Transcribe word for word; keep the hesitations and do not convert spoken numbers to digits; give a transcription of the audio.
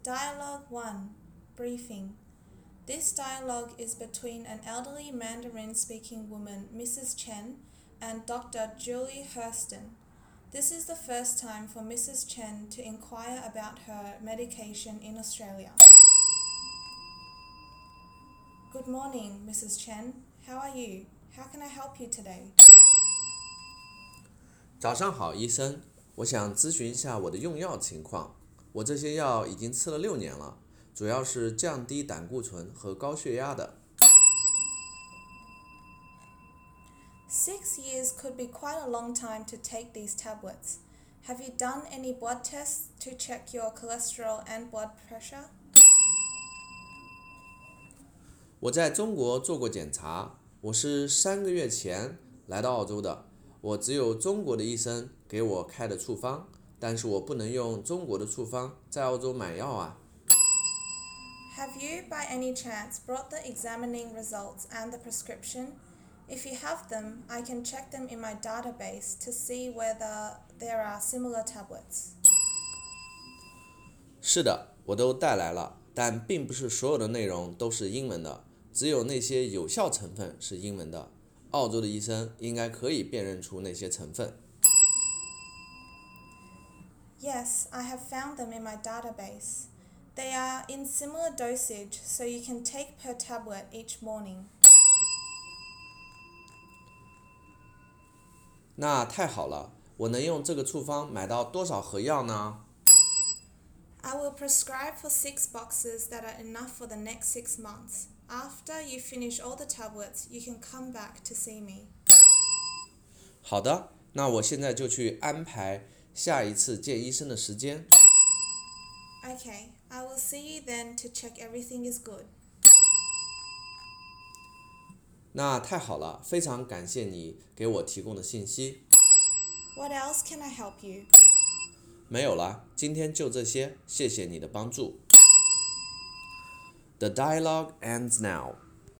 Dialogue one. Briefing. This dialogue is between an elderly Mandarin-speaking woman, Missus Chen, and Doctor Julie Hurston. This is the first time for Missus Chen to inquire about her medication in Australia. Good morning, Missus Chen. How are you? How can I help you today? 早上好，医生，我想咨询一下我的用药情况。我这些药已经吃了六年了，主要是降低胆固醇和高血压的。 Six years could be quite a long time to take these tablets. Have you done any blood tests to check your cholesterol and blood pressure? 我在中国做过检查，我是三个月前来到澳洲的，我只有中国的医生给我开的处方，但是我不能用中国的处方在澳洲买药啊。 Have you, by any chance, brought the examining results and the prescription? If you have them, I can check them in my database to see whether there are similar tablets. 是的，我都带来了，但并不是所有的内容都是英文的，只有那些有效成分是英文的。澳洲的医生应该可以辨认出那些成分。 Yes, I have found them in my database. They are in similar dosage, so you can take per tablet each morning. 那太好了，我能用这个处方买到多少盒药呢？ I will prescribe for six boxes that are enough for the next six months. After you finish all the tablets, you can come back to see me. 好的，那我现在就去安排下一次见医生的时间。 Okay, I will see you then to check everything is good. 那太好了，非常感谢你给我提供的信息。 What else can I help you? 没有了，今天就这些，谢谢你的帮助。The dialogue ends now.